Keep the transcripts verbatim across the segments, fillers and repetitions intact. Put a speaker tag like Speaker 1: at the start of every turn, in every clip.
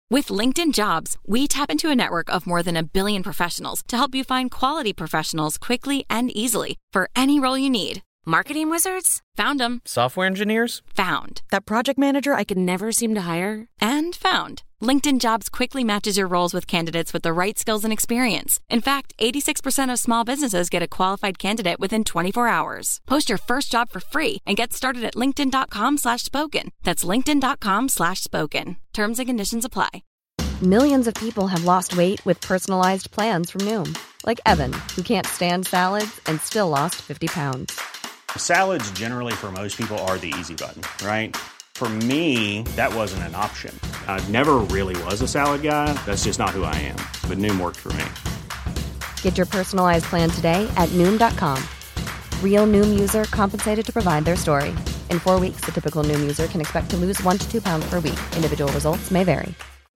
Speaker 1: With LinkedIn Jobs, we tap into a network of more than a billion professionals to help you find quality professionals quickly and easily for any role you need. Marketing wizards? Found them.
Speaker 2: Software engineers?
Speaker 1: Found. That project manager I could never seem to hire? And found. LinkedIn Jobs quickly matches your roles with candidates with the right skills and experience. In fact, eighty-six percent of small businesses get a qualified candidate within twenty-four hours. Post your first job for free and get started at linkedin.com slash spoken. That's linkedin.com slash spoken. Terms and conditions apply.
Speaker 3: Millions of people have lost weight with personalized plans from Noom. Like Evan, who can't stand salads and still lost fifty pounds.
Speaker 4: Salads generally for most people are the easy button, right? For me, that wasn't an option. I never really was a salad guy. That's just not who I am. But Noom worked for me.
Speaker 3: Get your personalized plan today at Noom dot com. Real Noom user compensated to provide their story. In four weeks, the typical Noom user can expect to lose one to two pounds per week. Individual results may vary.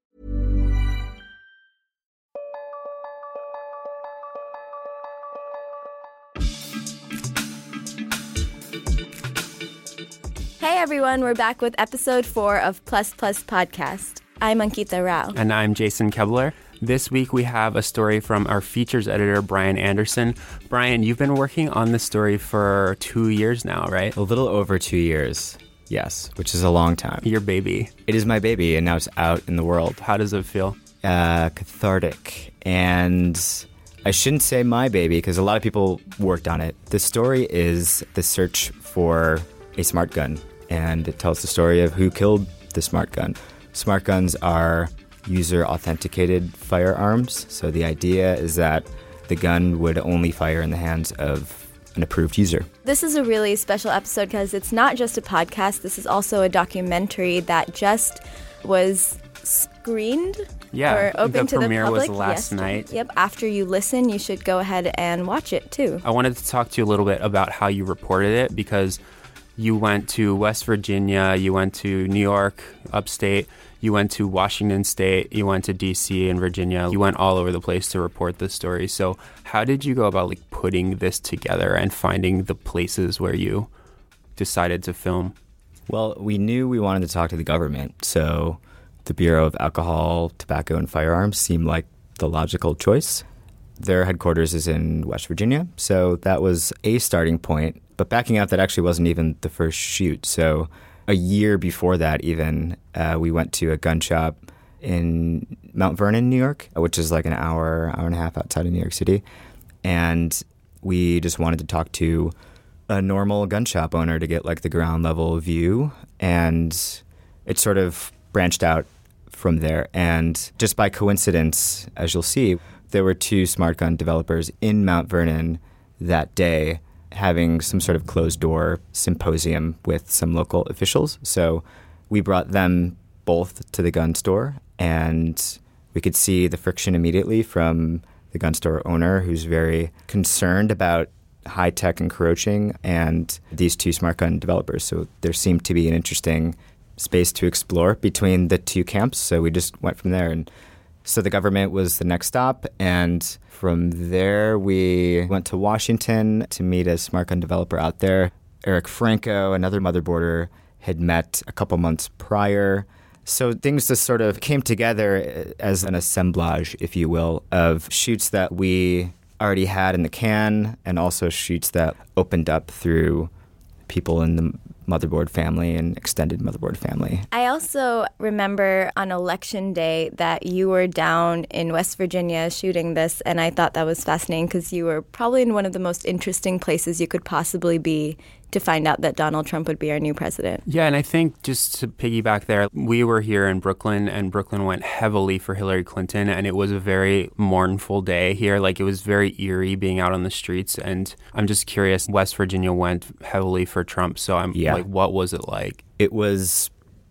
Speaker 5: Hey everyone, we're back with episode four of Plus Plus Podcast. I'm Ankita Rao.
Speaker 6: And I'm Jason Kebler. This week we have a story from our features editor, Brian Anderson. Brian, you've been working on this story for two years now, right?
Speaker 7: A little over two years, yes, which is a long time.
Speaker 6: Your baby.
Speaker 7: It is my baby, and now it's out in the world.
Speaker 6: How does it feel?
Speaker 7: Uh, cathartic. And I shouldn't say my baby, because a lot of people worked on it. The story is the search for a smart gun. And it tells the story of who killed the smart gun. Smart guns are user-authenticated firearms. So the idea is that the gun would only fire in the hands of an approved user.
Speaker 5: This is a really special episode because it's not just a podcast. This is also a documentary that just was screened
Speaker 6: yeah,
Speaker 5: or open
Speaker 6: the
Speaker 5: to the
Speaker 6: premiere
Speaker 5: public
Speaker 6: was last
Speaker 5: yesterday.
Speaker 6: night.
Speaker 5: Yep. After you listen, you should go ahead and watch it too.
Speaker 6: I wanted to talk to you a little bit about how you reported it because you went to West Virginia, you went to New York, upstate, you went to Washington State, you went to D C and Virginia. You went all over the place to report this story. So how did you go about like putting this together and finding the places where you decided to film?
Speaker 7: Well, we knew we wanted to talk to the government. So the Bureau of Alcohol, Tobacco, and Firearms seemed like the logical choice. Their headquarters is in West Virginia, so that was a starting point. But backing up, that actually wasn't even the first shoot. So a year before that even, uh, we went to a gun shop in Mount Vernon, New York, which is like an hour, hour and a half outside of New York City. And we just wanted to talk to a normal gun shop owner to get like the ground level view. And it sort of branched out from there. And just by coincidence, as you'll see, there were two smart gun developers in Mount Vernon that day having some sort of closed-door symposium with some local officials. So we brought them both to the gun store, and we could see the friction immediately from the gun store owner, who's very concerned about high-tech encroaching, and these two smart gun developers. So there seemed to be an interesting space to explore between the two camps. So we just went from there. And so the government was the next stop, and from there we went to Washington to meet a smart gun developer out there. Eric Franco, another motherboarder, had met a couple months prior. So things just sort of came together as an assemblage, if you will, of shoots that we already had in the can and also shoots that opened up through people in the motherboard family and extended motherboard family.
Speaker 5: I also remember on election day that you were down in West Virginia shooting this, and I thought that was fascinating because you were probably in one of the most interesting places you could possibly be to find out that Donald Trump would be our new president.
Speaker 6: Yeah, and I think just to piggyback there, we were here in Brooklyn, and Brooklyn went heavily for Hillary Clinton, and it was a very mournful day here. Like, it was very eerie being out on the streets, and I'm just curious, West Virginia went heavily for Trump, so I'm
Speaker 7: yeah.
Speaker 6: like, what was it like?
Speaker 7: It was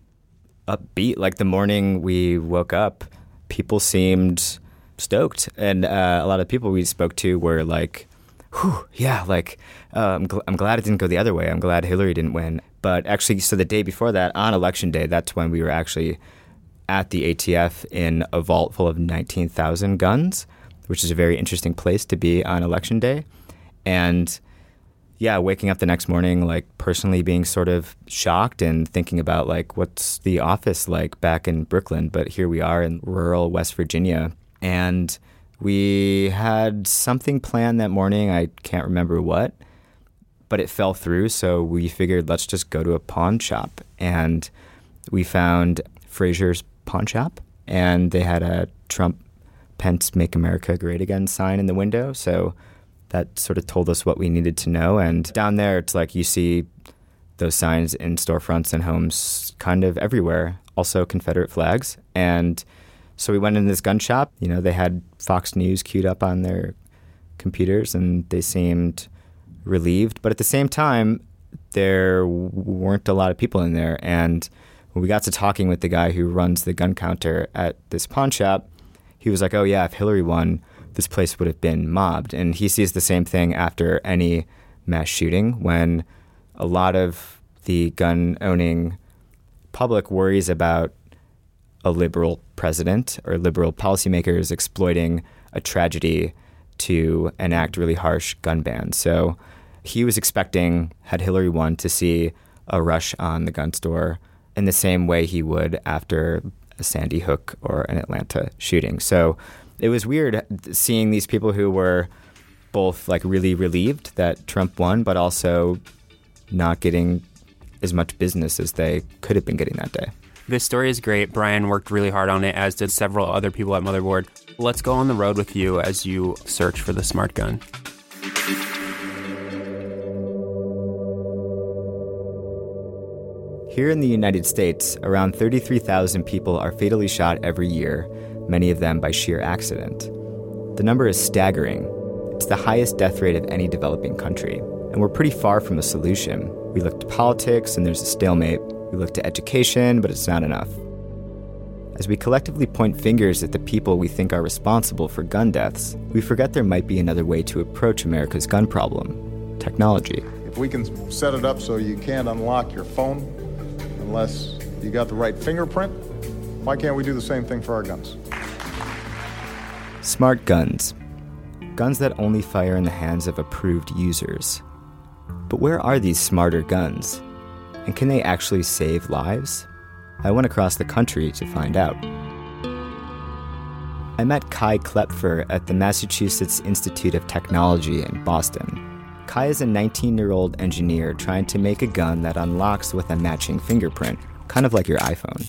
Speaker 7: upbeat. Like, the morning we woke up, people seemed stoked, and uh, a lot of people we spoke to were like, whew, yeah, like, uh, I'm, gl- I'm glad it didn't go the other way. I'm glad Hillary didn't win. But actually, so the day before that, on Election Day, that's when we were actually at the A T F in a vault full of nineteen thousand guns, which is a very interesting place to be on Election Day. And yeah, waking up the next morning, like personally being sort of shocked and thinking about like, what's the office like back in Brooklyn? But here we are in rural West Virginia. And we had something planned that morning. I can't remember what, but it fell through. So we figured, let's just go to a pawn shop. And we found Frazier's Pawn Shop, and they had a Trump Pence Make America Great Again sign in the window. So that sort of told us what we needed to know. And down there, it's like you see those signs in storefronts and homes kind of everywhere, also Confederate flags. And so we went in this gun shop. You know, they had Fox News queued up on their computers, and they seemed relieved. But at the same time, there weren't a lot of people in there. And when we got to talking with the guy who runs the gun counter at this pawn shop, he was like, oh, yeah, if Hillary won, this place would have been mobbed. And he sees the same thing after any mass shooting, when a lot of the gun-owning public worries about a liberal president or liberal policymakers exploiting a tragedy to enact really harsh gun bans. So he was expecting, had Hillary won, to see a rush on the gun store in the same way he would after a Sandy Hook or an Atlanta shooting. So it was weird seeing these people who were both like really relieved that Trump won, but also not getting as much business as they could have been getting that day.
Speaker 6: This story is great. Brian worked really hard on it, as did several other people at Motherboard. Let's go on the road with you as you search for the smart gun.
Speaker 7: Here in the United States, around thirty-three thousand people are fatally shot every year, many of them by sheer accident. The number is staggering. It's the highest death rate of any developing country, and we're pretty far from a solution. We look to politics, and there's a stalemate. We look to education, but it's not enough. As we collectively point fingers at the people we think are responsible for gun deaths, we forget there might be another way to approach America's gun problem: technology.
Speaker 2: If we can set it up so you can't unlock your phone unless you got the right fingerprint, why can't we do the same thing for our guns?
Speaker 7: Smart guns. Guns that only fire in the hands of approved users. But where are these smarter guns? And can they actually save lives? I went across the country to find out. I met Kai Klepfer at the Massachusetts Institute of Technology in Boston. Kai is a nineteen-year-old engineer trying to make a gun that unlocks with a matching fingerprint, kind of like your iPhone.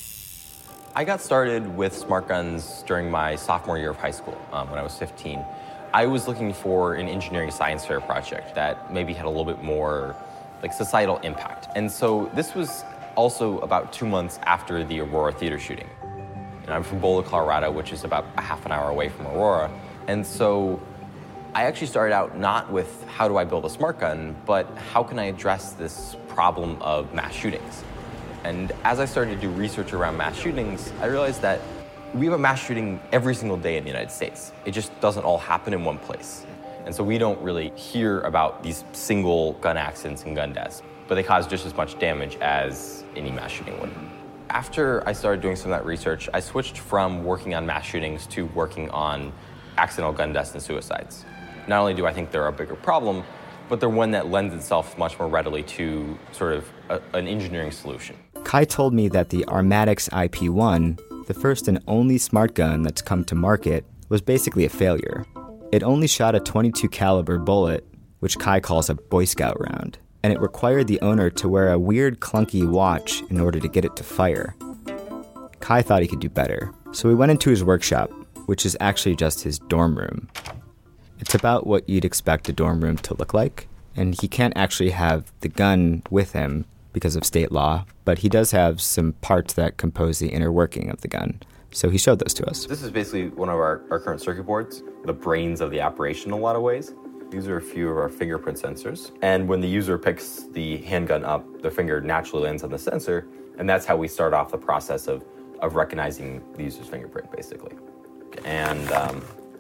Speaker 8: I got started with smart guns during my sophomore year of high school, um, when I was fifteen. I was looking for an engineering science fair project that maybe had a little bit more like societal impact. And so this was also about two months after the Aurora theater shooting. And I'm from Boulder, Colorado, which is about a half an hour away from Aurora. And so I actually started out not with how do I build a smart gun, but how can I address this problem of mass shootings? And as I started to do research around mass shootings, I realized that we have a mass shooting every single day in the United States. It just doesn't all happen in one place. And so we don't really hear about these single gun accidents and gun deaths, but they cause just as much damage as any mass shooting would. After I started doing some of that research, I switched from working on mass shootings to working on accidental gun deaths and suicides. Not only do I think they're a bigger problem, but they're one that lends itself much more readily to sort of a, an engineering solution.
Speaker 7: Kai told me that the Armatix I P one, the first and only smart gun that's come to market, was basically a failure. It only shot a twenty-two caliber bullet, which Kai calls a Boy Scout round, and it required the owner to wear a weird clunky watch in order to get it to fire. Kai thought he could do better, so we went into his workshop, which is actually just his dorm room. It's about what you'd expect a dorm room to look like, and he can't actually have the gun with him because of state law, but he does have some parts that compose the inner working of the gun. So he showed those to us.
Speaker 8: This is basically one of our, our current circuit boards, the brains of the operation in a lot of ways. These are a few of our fingerprint sensors. And when the user picks the handgun up, the finger naturally lands on the sensor, and that's how we start off the process of, of recognizing the user's fingerprint, basically. And, um,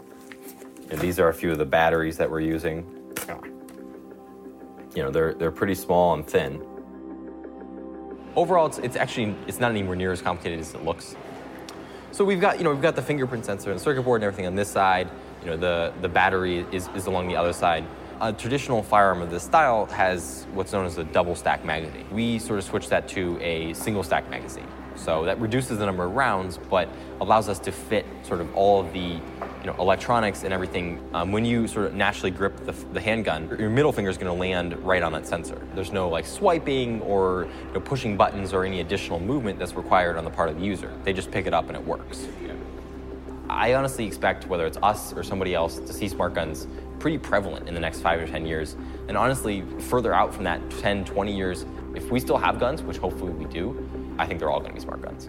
Speaker 8: and these are a few of the batteries that we're using. You know, they're they're pretty small and thin. Overall, it's, it's actually, it's not anywhere near as complicated as it looks. So we've got, you know, we've got the fingerprint sensor and the circuit board and everything on this side. You know, the, the battery is, is along the other side. A traditional firearm of this style has what's known as a double stack magazine. We sort of switched that to a single stack magazine. So that reduces the number of rounds, but allows us to fit sort of all of the you know, electronics and everything. Um, when you sort of naturally grip the, the handgun, your middle finger is going to land right on that sensor. There's no like swiping or you know, pushing buttons or any additional movement that's required on the part of the user. They just pick it up and it works. I honestly expect whether it's us or somebody else to see smart guns pretty prevalent in the next five or ten years. And honestly, further out from that ten, twenty years, if we still have guns, which hopefully we do, I think they're all going to be smart guns.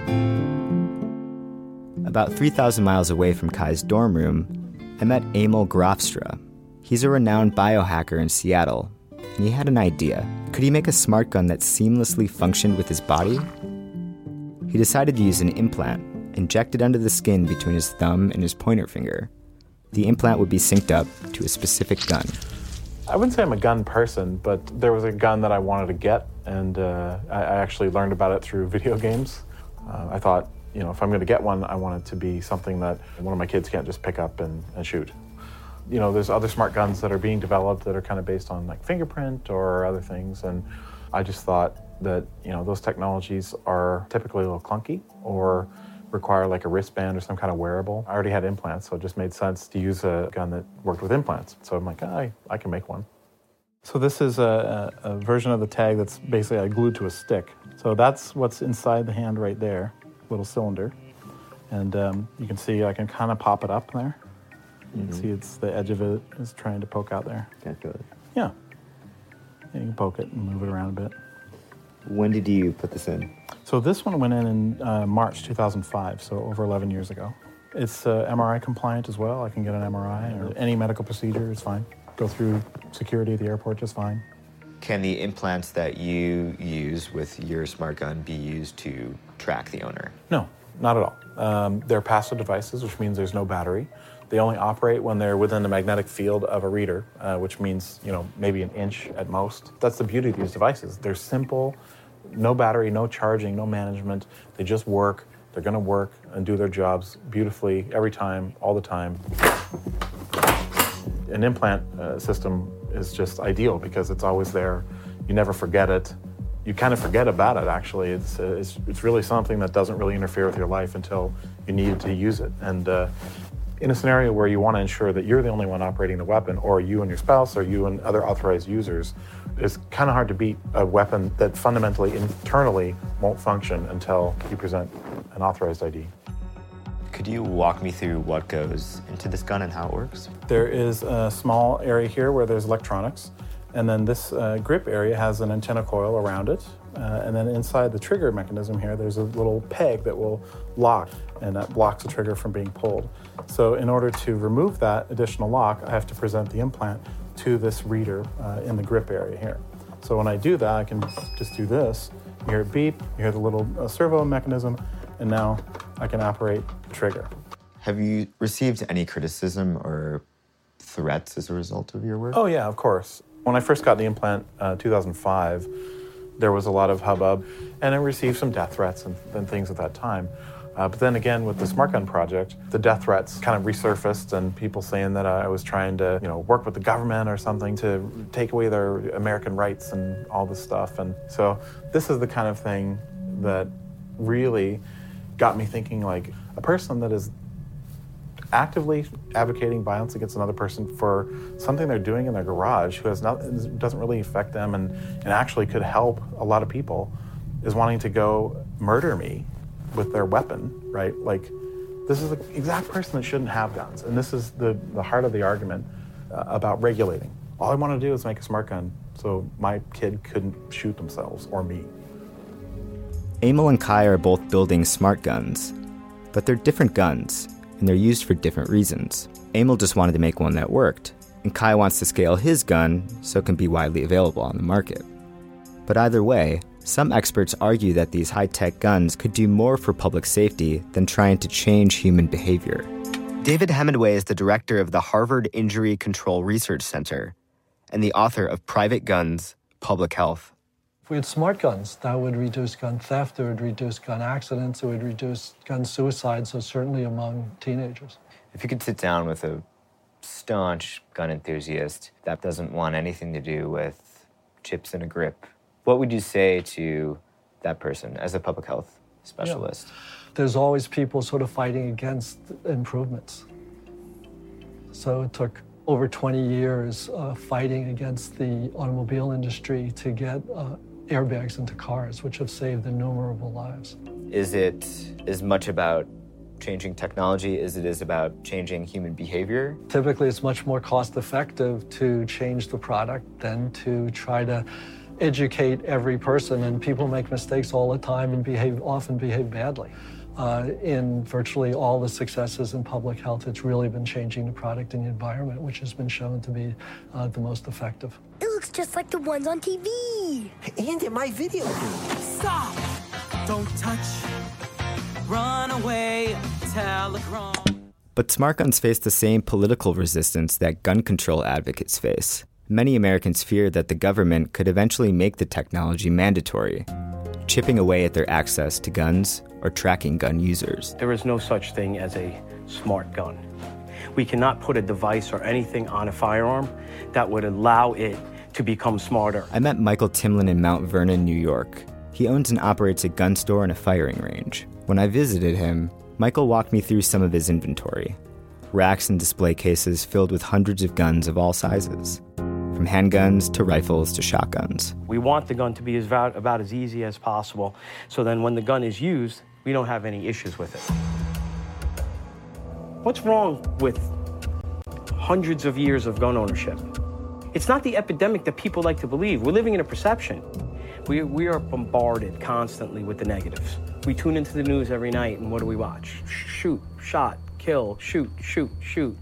Speaker 7: About three thousand miles away from Kai's dorm room, I met Emil Grafstra. He's a renowned biohacker in Seattle, and he had an idea. Could he make a smart gun that seamlessly functioned with his body? He decided to use an implant, injected under the skin between his thumb and his pointer finger. The implant would be synced up to a specific gun.
Speaker 9: I wouldn't say I'm a gun person, but there was a gun that I wanted to get, and uh, I, I actually learned about it through video games. Uh, I thought, you know, if I'm going to get one, I want it to be something that one of my kids can't just pick up and, and shoot. You know, there's other smart guns that are being developed that are kind of based on like fingerprint or other things, and I just thought that, you know, those technologies are typically a little clunky or require like a wristband or some kind of wearable. I already had implants, so it just made sense to use a gun that worked with implants. So I'm like, oh, I, I can make one. So this is a, a, a version of the tag that's basically uh, glued to a stick. So that's what's inside the hand right there, little cylinder. And um, you can see I can kind of pop it up there. You mm-hmm. can see it's the edge of it is trying to poke out there.
Speaker 7: Can't do it.
Speaker 9: Yeah. yeah. You can poke it and move it around a bit.
Speaker 7: When did you put this in?
Speaker 9: So this one went in in uh, March two thousand five, so over eleven years ago. It's uh, M R I compliant as well. I can get an M R I or any medical procedure is fine. Go through security at the airport just fine.
Speaker 10: Can the implants that you use with your smart gun be used to track the owner?
Speaker 9: No, not at all. Um, they're passive devices, which means there's no battery. They only operate when they're within the magnetic field of a reader, uh, which means, you know, maybe an inch at most. That's the beauty of these devices. They're simple, no battery, no charging, no management. They just work. They're going to work and do their jobs beautifully every time, all the time. An implant uh, system is just ideal because it's always there. You never forget it. You kind of forget about it, actually. It's, uh, it's, it's really something that doesn't really interfere with your life until you need to use it. And uh, in a scenario where you want to ensure that you're the only one operating the weapon, or you and your spouse, or you and other authorized users, it's kind of hard to beat a weapon that fundamentally, internally, won't function until you present an authorized I D.
Speaker 10: Could you walk me through what goes into this gun and how it works?
Speaker 9: There is a small area here where there's electronics, and then this uh, grip area has an antenna coil around it, uh, and then inside the trigger mechanism here, there's a little peg that will lock, and that blocks the trigger from being pulled. So in order to remove that additional lock, I have to present the implant to this reader uh, in the grip area here. So when I do that, I can just do this. You hear it beep, you hear the little uh, servo mechanism, and now I can operate the trigger.
Speaker 10: Have you received any criticism or threats as a result of your work?
Speaker 9: Oh yeah, of course. When I first got the implant in uh, two thousand five, there was a lot of hubbub, and I received some death threats and, and things at that time. Uh, but then again, with the Smart Gun project, the death threats kind of resurfaced, and people saying that I was trying to, you know, work with the government or something to take away their American rights and all this stuff. And so this is the kind of thing that really got me thinking, like, a person that is actively advocating violence against another person for something they're doing in their garage, who has not, doesn't really affect them and, and actually could help a lot of people, is wanting to go murder me with their weapon, right? Like, this is the exact person that shouldn't have guns. And this is the, the heart of the argument uh, about regulating. All I want to do is make a smart gun so my kid couldn't shoot themselves or me.
Speaker 7: Emil and Kai are both building smart guns, but they're different guns, and they're used for different reasons. Emil just wanted to make one that worked, and Kai wants to scale his gun so it can be widely available on the market. But either way, some experts argue that these high-tech guns could do more for public safety than trying to change human behavior. David Hemingway is the director of the Harvard Injury Control Research Center and the author of Private Guns, Public Health.
Speaker 11: If we had smart guns, that would reduce gun theft, it would reduce gun accidents, it would reduce gun suicide, so certainly among teenagers.
Speaker 10: If you could sit down with a staunch gun enthusiast that doesn't want anything to do with chips in a grip. What would you say to that person as a public health specialist?
Speaker 11: Yeah. There's always people sort of fighting against improvements. So it took over twenty years uh, fighting against the automobile industry to get uh, airbags into cars, which have saved innumerable lives.
Speaker 10: Is it as much about changing technology as it is about changing human behavior?
Speaker 11: Typically, it's much more cost-effective to change the product than to try to educate every person, and people make mistakes all the time and behave often behave badly. Uh, in virtually all the successes in public health, it's really been changing the product and the environment, which has been shown to be uh, the most effective.
Speaker 12: It looks just like the ones on T V.
Speaker 13: And in my video game. Stop! Don't touch. Run away. Telecom.
Speaker 7: But smart guns face the same political resistance that gun control advocates face. Many Americans fear that the government could eventually make the technology mandatory, chipping away at their access to guns or tracking gun users.
Speaker 14: There is no such thing as a smart gun. We cannot put a device or anything on a firearm that would allow it to become smarter.
Speaker 7: I met Michael Timlin in Mount Vernon, New York. He owns and operates a gun store and a firing range. When I visited him, Michael walked me through some of his inventory. Racks and display cases filled with hundreds of guns of all sizes, from handguns to rifles to shotguns.
Speaker 14: We want the gun to be as about, about as easy as possible, so then when the gun is used, we don't have any issues with it. What's wrong with hundreds of years of gun ownership? It's not the epidemic that people like to believe. We're living in a perception. We, we are bombarded constantly with the negatives. We tune into the news every night, and what do we watch? Shoot, shot, kill, shoot, shoot, shoot.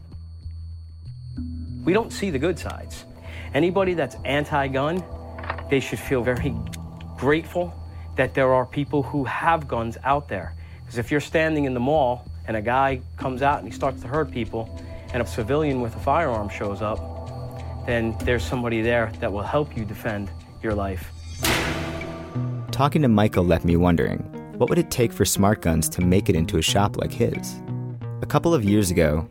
Speaker 14: We don't see the good sides. Anybody that's anti-gun, they should feel very grateful that there are people who have guns out there. Because if you're standing in the mall and a guy comes out and he starts to hurt people, and a civilian with a firearm shows up, then there's somebody there that will help you defend your life.
Speaker 7: Talking to Michael left me wondering, what would it take for smart guns to make it into a shop like his? A couple of years ago,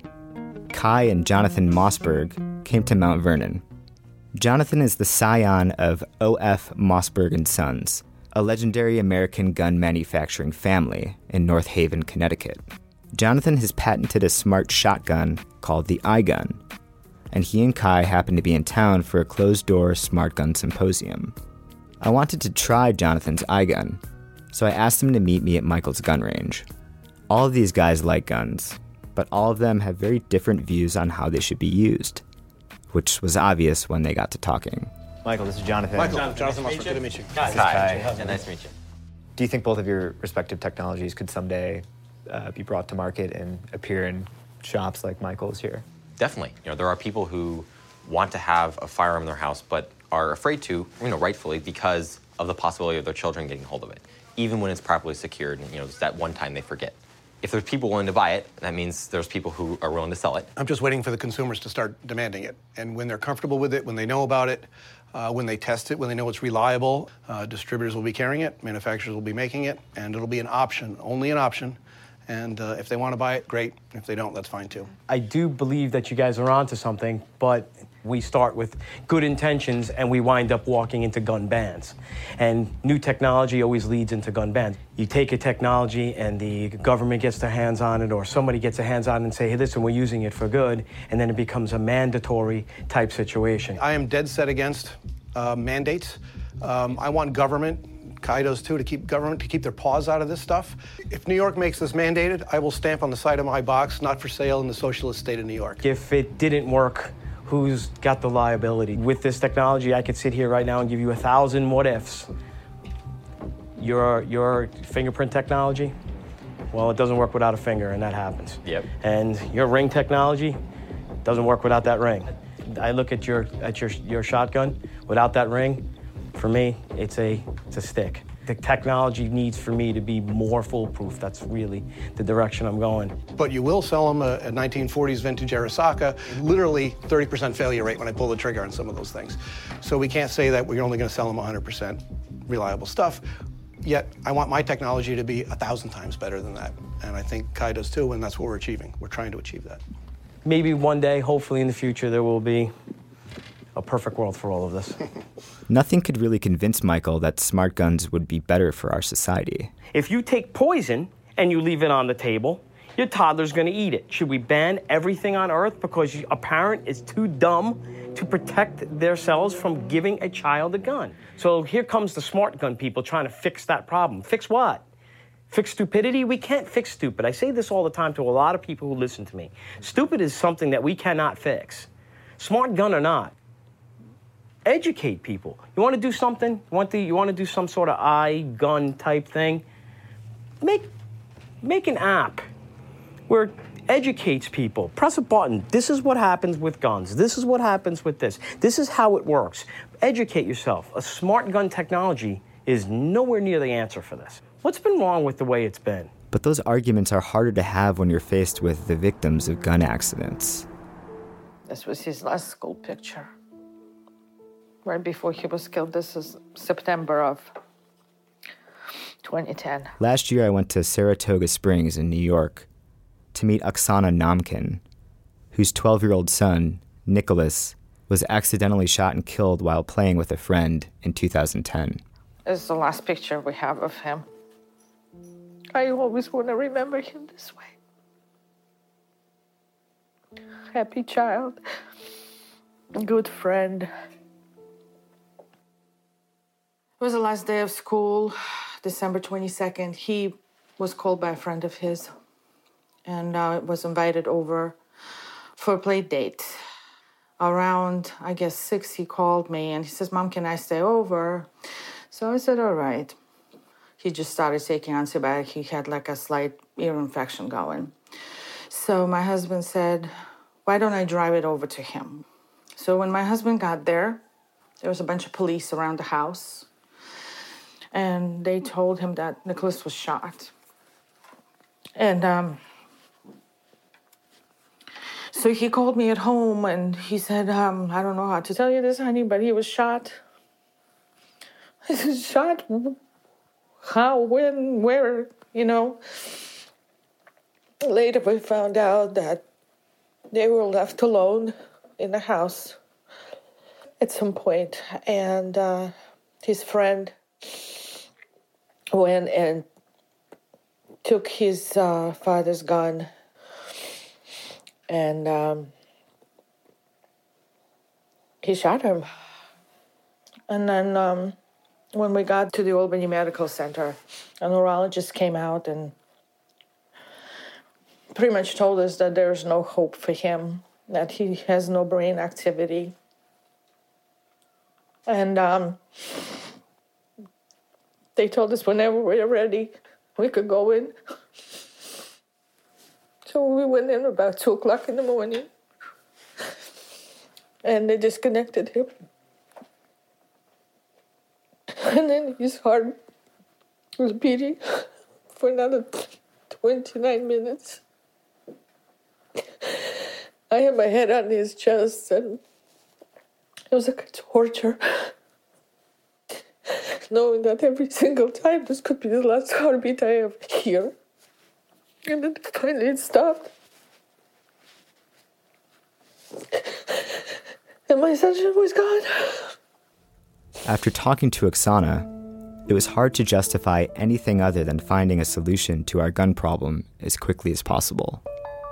Speaker 7: Kai and Jonathan Mossberg came to Mount Vernon. Jonathan is the scion of O F Mossberg and Sons, a legendary American gun manufacturing family in North Haven, Connecticut. Jonathan has patented a smart shotgun called the iGun, and he and Kai happened to be in town for a closed-door smart gun symposium. I wanted to try Jonathan's iGun, so I asked him to meet me at Michael's gun range. All of these guys like guns, but all of them have very different views on how they should be used, which was obvious when they got to talking.
Speaker 10: Michael, this is Jonathan.
Speaker 9: Michael, Jonathan, nice good to meet you.
Speaker 10: Hi.
Speaker 8: Hi. Yeah, nice to meet you.
Speaker 10: Do you think both of your respective technologies could someday uh, be brought to market and appear in shops like Michael's here?
Speaker 8: Definitely. You know, there are people who want to have a firearm in their house, but are afraid to, you know, rightfully, because of the possibility of their children getting hold of it, even when it's properly secured. And, you know, it's that one time they forget. If there's people willing to buy it, that means there's people who are willing to sell it.
Speaker 15: I'm just waiting for the consumers to start demanding it. And when they're comfortable with it, when they know about it, uh, when they test it, when they know it's reliable, uh, distributors will be carrying it, manufacturers will be making it, and it'll be an option, only an option. And uh, if they want to buy it, great. If they don't, that's fine too.
Speaker 14: I do believe that you guys are onto something, but we start with good intentions and we wind up walking into gun bans. And new technology always leads into gun bans. You take a technology and the government gets their hands on it, or somebody gets their hands on it and say, hey, listen, we're using it for good, and then it becomes a mandatory type situation.
Speaker 15: I am dead set against uh, mandates. Um, I want government, Kai does too, to keep government to keep their paws out of this stuff. If New York makes this mandated, I will stamp on the side of my box, not for sale in the socialist state of New York.
Speaker 14: If it didn't work, who's got the liability? With this technology, I could sit here right now and give you a thousand what ifs. Your, your fingerprint technology, well, it doesn't work without a finger, and that happens.
Speaker 8: Yep.
Speaker 14: And your ring technology doesn't work without that ring. I look at your, at your, your shotgun, without that ring, for me, it's a, it's a stick. The technology needs for me to be more foolproof. That's really the direction I'm going.
Speaker 15: But you will sell them a, a nineteen forties vintage Arisaka, literally thirty percent failure rate when I pull the trigger on some of those things. So we can't say that we're only going to sell them one hundred percent reliable stuff. Yet I want my technology to be a thousand times better than that. And I think Kai does too, and that's what we're achieving. We're trying to achieve that.
Speaker 14: maybe one day, hopefully in the future, there will be a perfect world for all of this.
Speaker 7: Nothing could really convince Michael that smart guns would be better for our society.
Speaker 14: If you take poison and you leave it on the table, your toddler's going to eat it. Should we ban everything on Earth because a parent is too dumb to protect themselves from giving a child a gun? So here comes the smart gun people trying to fix that problem. Fix what? Fix stupidity? We can't fix stupid. I say this all the time to a lot of people who listen to me. Stupid is something that we cannot fix. Smart gun or not, educate people. You want to do something? You want, to, you want to do some sort of eye-gun type thing? Make, make an app where it educates people. Press a button. This is what happens with guns. This is what happens with this. This is how it works. Educate yourself. A smart gun technology is nowhere near the answer for this. What's been wrong with the way it's been?
Speaker 7: But those arguments are harder to have when you're faced with the victims of gun accidents.
Speaker 16: This was his last school picture. Right before he was killed. This is September of twenty ten.
Speaker 7: Last year, I went to Saratoga Springs in New York to meet Oksana Namkin, whose twelve-year-old son, Nicholas, was accidentally shot and killed while playing with a friend in two thousand ten.
Speaker 16: This is the last picture we have of him. I always want to remember him this way. Happy child, good friend. It was the last day of school, December twenty-second. He was called by a friend of his and uh, was invited over for a play date. Around, I guess, six, he called me and he says, Mom, can I stay over? So I said, all right. He just started taking antibiotics. He had like a slight ear infection going. So my husband said, why don't I drive it over to him? So when my husband got there, there was a bunch of police around the house. And they told him that Nicholas was shot. And um, so he called me at home and he said, um, I don't know how to tell you this, honey, but he was shot. I said, shot? How, when, where, you know? Later we found out that they were left alone in the house at some point. And uh, his friend went and took his uh, father's gun and um, he shot him. And then um, when we got to the Albany Medical Center, a neurologist came out and pretty much told us that there's no hope for him, that he has no brain activity. And um, they told us whenever we were ready, we could go in. So we went in about two o'clock in the morning, and they disconnected him. And then his heart was beating for another twenty-nine minutes. I had my head on his chest, and it was like a torture. Knowing that every single time this could be the last heartbeat I ever hear. And then finally it stopped. And my sunshine was gone.
Speaker 7: After talking to Oksana, it was hard to justify anything other than finding a solution to our gun problem as quickly as possible.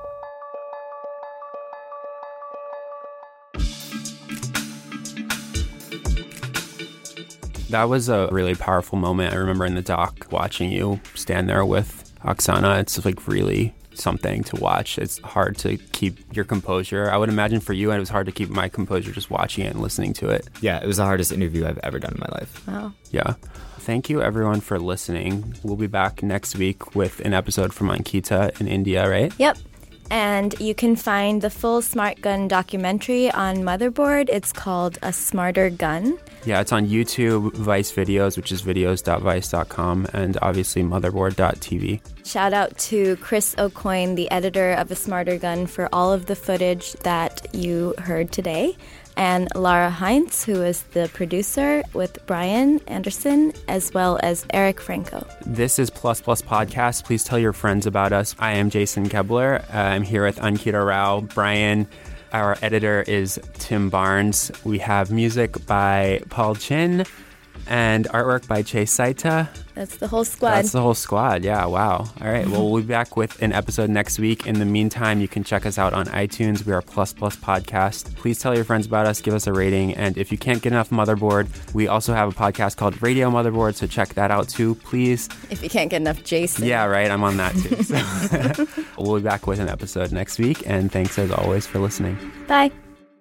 Speaker 6: That was a really powerful moment. I remember in the doc watching you stand there with Oksana. It's like really something to watch. It's hard to keep your composure. I would imagine for you, it was hard to keep my composure just watching it and listening to it.
Speaker 7: Yeah, it was the hardest interview I've ever done in my life.
Speaker 5: Wow.
Speaker 6: Yeah. Thank you, everyone, for listening. We'll be back next week with an episode from Ankita in India, right?
Speaker 5: Yep. And you can find the full Smart Gun documentary on Motherboard. It's called A Smarter Gun.
Speaker 6: Yeah, it's on YouTube, Vice Videos, which is videos dot vice dot com, and obviously motherboard dot t v.
Speaker 5: Shout out to Chris O'Coin, the editor of A Smarter Gun, for all of the footage that you heard today. and Lara Heinz, who is the producer, with Brian Anderson, as well as Eric Franco.
Speaker 6: This is Plus Plus Podcast. Please tell your friends about us. I am Jason Kebler. Uh, I'm here with Ankita Rao. Brian, our editor, is Tim Barnes. We have music by Paul Chin and artwork by Chase Saita.
Speaker 5: That's the whole squad.
Speaker 6: That's the whole squad. Yeah, wow. All right. Well, we'll be back with an episode next week. In the meantime, you can check us out on iTunes. We are Plus Plus Podcast. Please tell your friends about us. Give us a rating. And if you can't get enough Motherboard, we also have a podcast called Radio Motherboard, so check that out too, please.
Speaker 5: If you can't get enough Jason.
Speaker 6: Yeah, right. I'm on that too. So we'll be back with an episode next week. And thanks as always for listening.
Speaker 5: Bye.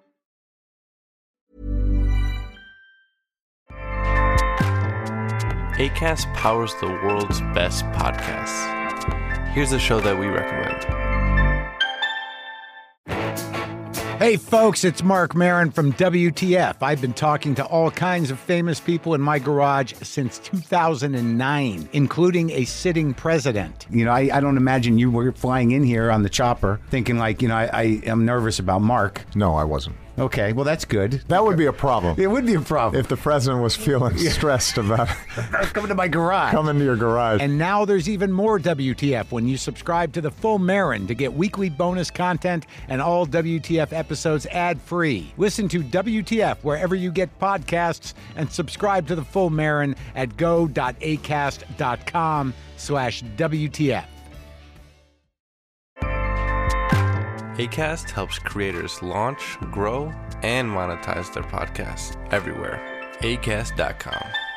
Speaker 17: Acast powers the world's best podcasts. Here's a show that we recommend.
Speaker 18: Hey folks, it's Mark Maron from W T F. I've been talking to all kinds of famous people in my garage since two thousand nine, including a sitting president. You know, I, I don't imagine you were flying in here on the chopper thinking like, you know, I, I am nervous about Mark.
Speaker 2: No, I wasn't.
Speaker 18: Okay, well, that's good.
Speaker 2: That would be a problem.
Speaker 18: It would be a problem.
Speaker 2: If the president was feeling stressed about
Speaker 18: coming to my garage.
Speaker 2: Come into your garage.
Speaker 18: And now there's even more W T F when you subscribe to the Full Marin to get weekly bonus content and all W T F episodes ad-free. Listen to W T F wherever you get podcasts and subscribe to the Full Marin at go.acast.com slash WTF.
Speaker 17: Acast helps creators launch, grow, and monetize their podcasts everywhere. acast dot com.